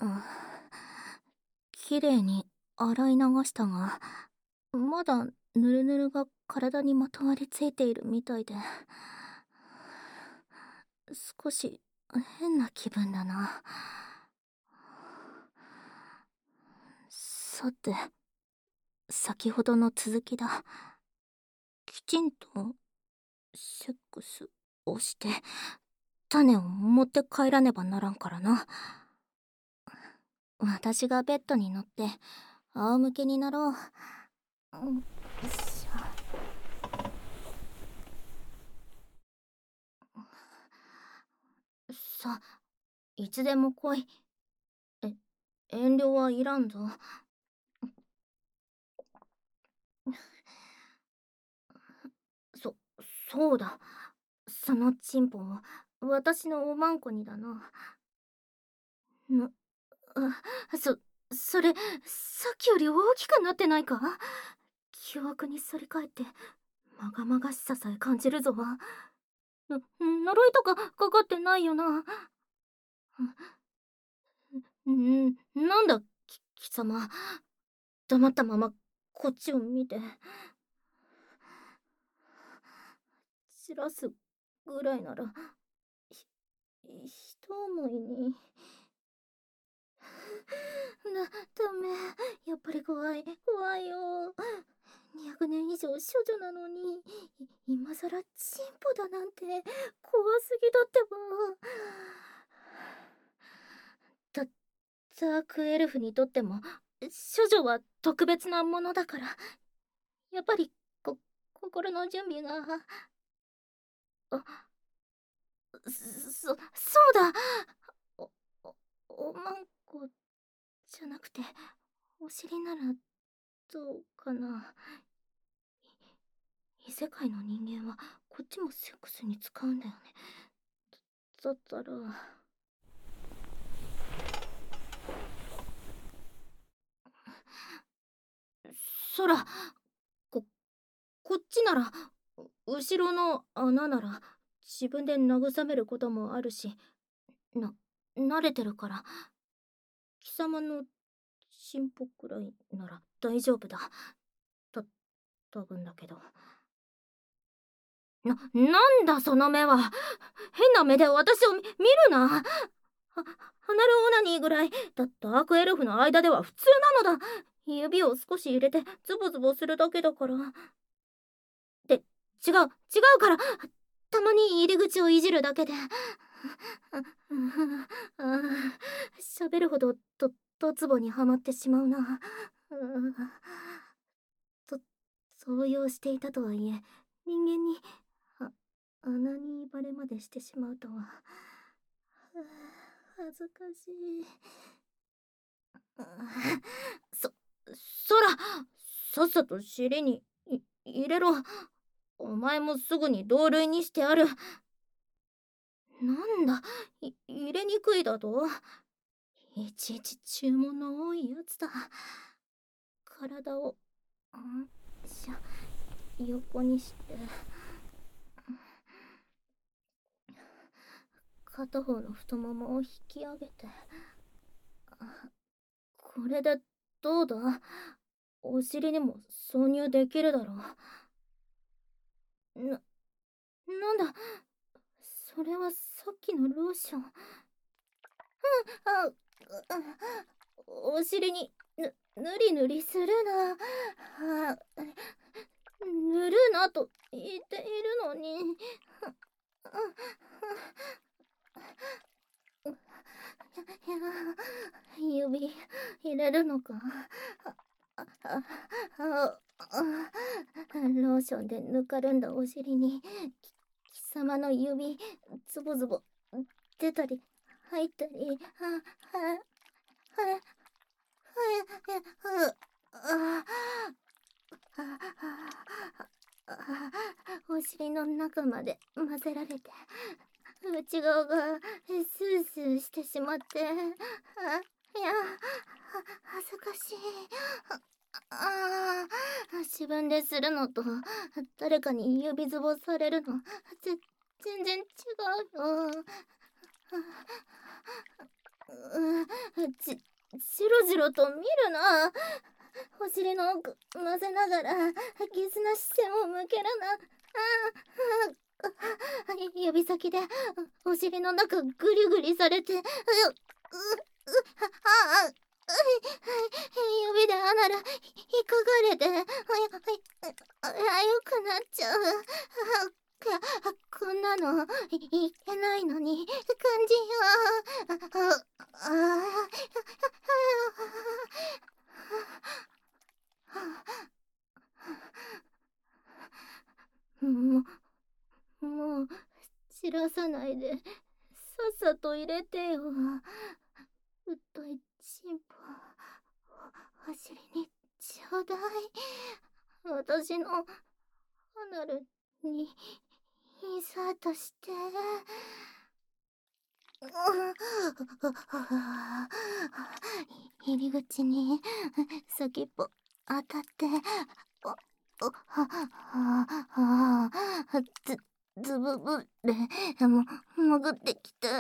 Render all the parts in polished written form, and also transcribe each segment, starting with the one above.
きれいに洗い流したが、まだヌルヌルが体にまとわりついているみたいで、少し変な気分だな。さて、先ほどの続きだ。きちんとセックスをして種を持って帰らねばならんからな。私がベッドに乗って仰向けになろう。よいしょ。さ、いつでも来い。え、遠慮はいらんぞ。そ、そうだ。そのチンポを私のおまんこにだな。そ、それ、さっきより大きくなってないか？記憶に反り返って、まがまがしささえ感じるぞ。呪いとかかかってないよな。なんだ、貴様。黙ったまま、こっちを見て。散らすぐらいなら、一思いに。ダメ。やっぱり怖い。怖いよ。200年以上処女なのに、今さらチンポだなんて、怖すぎだってば。ダークエルフにとっても、処女は特別なものだから、やっぱり、心の準備が。あ、そうだ。お、おまんこじゃなくて、お尻ならどうかな。異世界の人間はこっちもセックスに使うんだよね。だったら。そら、こ、こっちなら、後ろの穴なら自分で慰めることもあるし、慣れてるから、貴様のチンポくらいなら大丈夫だ。多分だけど。なんだその目は。変な目で私を見るな。離るオナニーぐらいダークエルフの間では普通なのだ。指を少し入れてズボズボするだけだから。違うから。たまに入り口をいじるだけで。喋るほどドツボにはまってしまうな。動揺していたとはいえ、人間に穴にバレまでしてしまうとは。恥ずかしい。そら、さっさと尻に入れろ。お前もすぐに同類にしてある。なんだ、入れにくいだと？いちいち注文の多いやつだ。体を、横にして、片方の太ももを引き上げて。これでどうだ？お尻にも挿入できるだろう。なんだ、それはさっきのローション。あ、お尻にぬりぬりするな。塗るなと言っているのに。指入れるのか？ローションでぬかるんだお尻に貴様の指ズボズボ出たり入ったり。お尻の中まで混ぜられて内側がスースーしてしまって、いや、恥ずかしい。自分でするのと誰かに指ズボされるの全然違うよ。 じろじろと見るな。お尻の奥混ぜながらゲスな視線を向けるな。指先でお尻の中グリグリされて、指でアナル引っかかれて、よくなっちゃう。こんなのいけないのに感じよ。もう散らさないで、さっさと入れてよ。太いチンポお尻にちょうだい。私のアナルにインサートして。入り口に先っぽ当たって、ズブブで潜ってきて、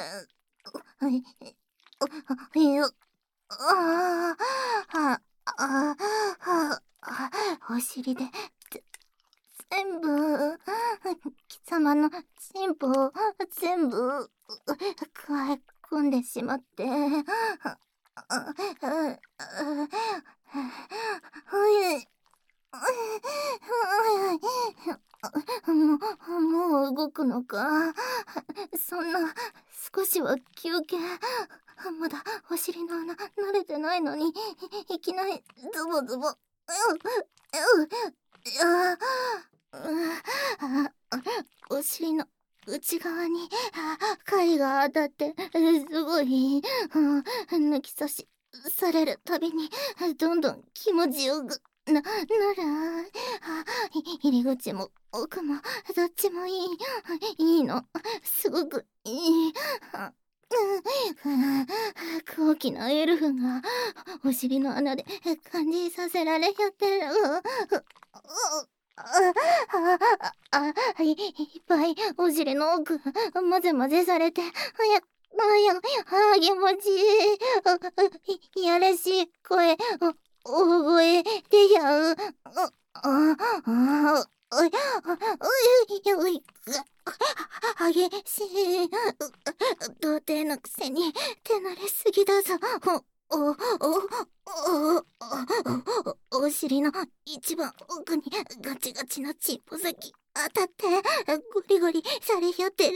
お尻で全部貴様のチンポを全部くわえ込んでしまって、もう動くのか。そんな少しは休憩。まだお尻の穴慣れてないのにいきなりズボズボ。お尻の内側に貝が当たってすごい抜き差しされるたびにどんどん気持ちよくなる。入り口も奥もどっちもいいの。すごくいい。高貴なエルフがお尻の穴で感じさせられやってる。いっぱいお尻の奥混ぜ混ぜされて、気持ちいい。やらしい声、大声出やう。激しい。童貞のくせに手慣れすぎだぞ。お尻の一番奥にガチガチなチンポ先当たってゴリゴリされやってる。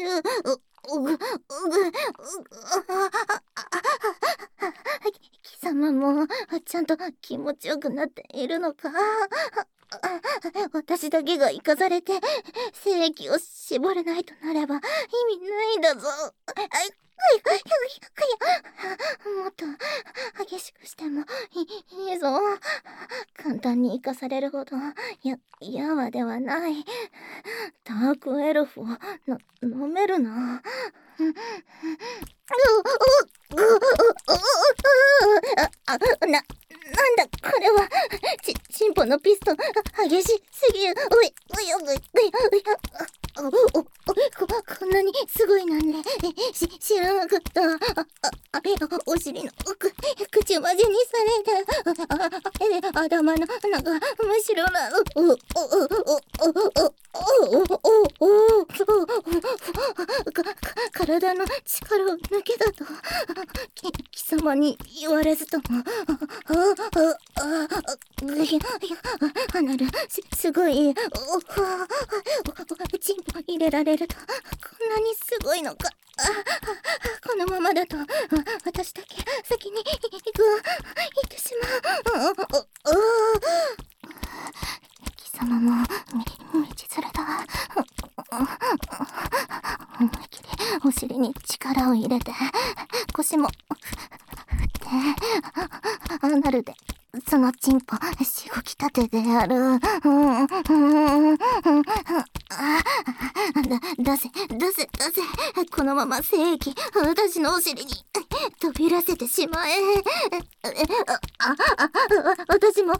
貴様もちゃんと気持ちよくなっているのか。私だけが生かされて精液を絞れないとなれば意味ないんだぞ。もっと激しくしてもいいぞ。簡単に生かされるほどやわではない。ダークエルフを飲めるな。なんだこれは。チンポのピストン激しすぎる。こんなにすごいなんね。知らなかった。お尻の奥口までにされた。頭の中真っ白な。体の力を抜けたと貴様に言われずとも。アナルすごい。チンポ入れられるとこんなにすごいのか。このままだと私だけ先に行ってしまう。貴様も道連れだ。思い切りお尻に力を入れて腰も振ってアナルでそのチンポしごき立ててやる。出せ。このまま精液私のお尻に飛びらせてしまえ。私もも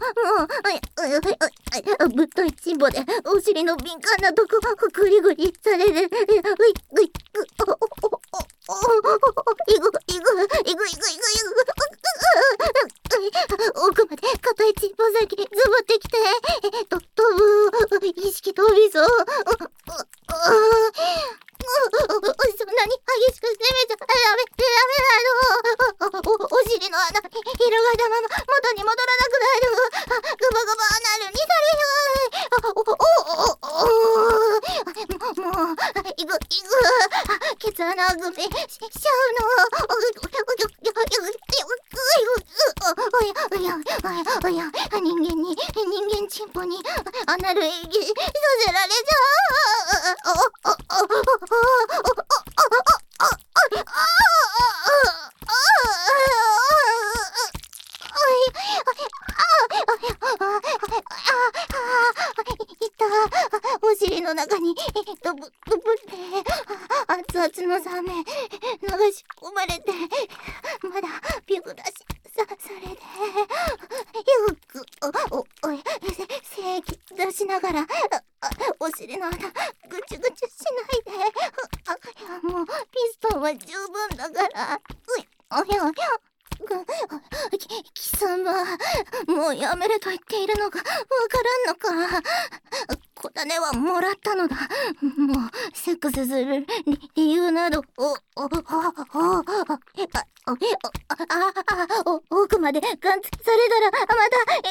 うぶっといチンポでお尻の敏感なとこグリグリされる。 奥まで硬いちっぽ先ズボってきて、飛ぶ、意識飛びそう。そんなに激しく攻めちゃダメなの。お尻の穴、広がったまま元に戻らなくなる。グバグバなるにされる。もう、ケツ穴埋めしちゃうの。人間チンポにアナル演技させられちお尻の中にドブドブって熱々のサメ流し込まれて、まだピクだしされて、ゆっく精液出しながらお尻の穴ぐちゅぐちゅしないで。もうピストンは十分だから。貴様、もうやめると言っているのがわからんのか。小種はもらったのだ。もうセックスする理由など奥までガンツされたらまた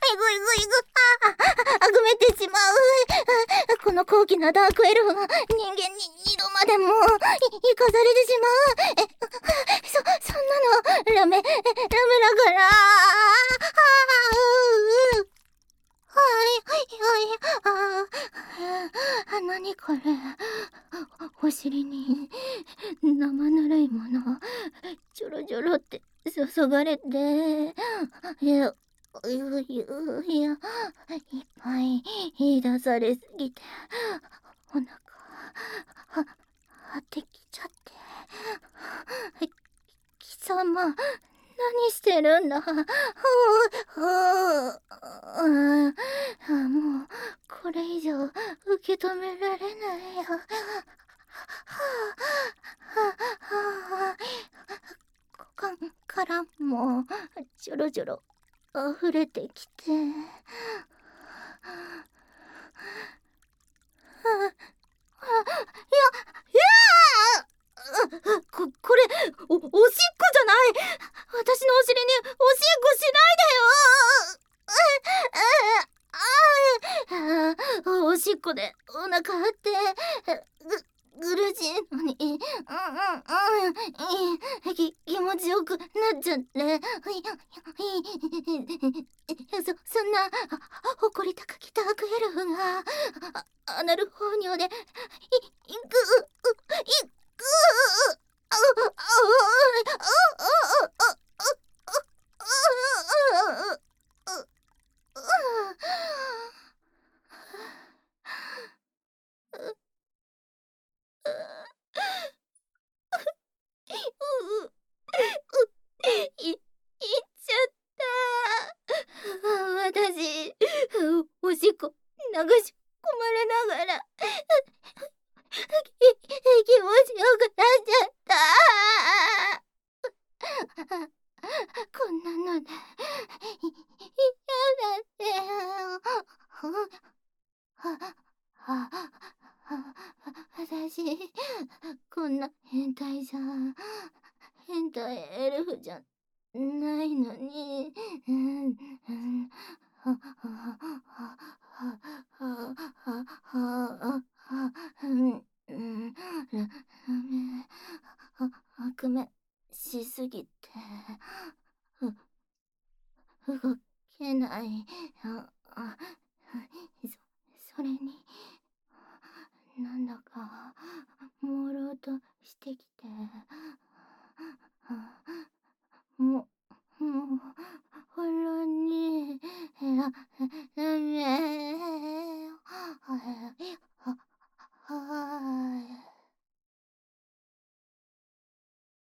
あぐめてしまう。この高貴なダークエルフが人間に二度までも生かされてしまう。そんなのラメだから。何これ。お尻に生ぬるいものちょろちょろって注がれて、いや、いっぱい出されすぎてお腹張ってきちゃって。貴様、何してるんだ。もうこれ以上受け止められないよ。股間からもちょろちょろ溢れてきて、これおしっこじゃない。私のお尻におしっこしないでよ。おしっこでお腹張って苦しいのに、気持ちよくなっちゃって。そんな誇り高きダークエルフがアナル放尿でいっちゃった。私、おしっこ流し込まれながら気持ちよくなっちゃった。こんなので嫌だってよ。私、こんな変態じゃ、変態エルフじゃないのに。悪夢しすぎて動けない。それになんだか朦朧としてきて、もうほろ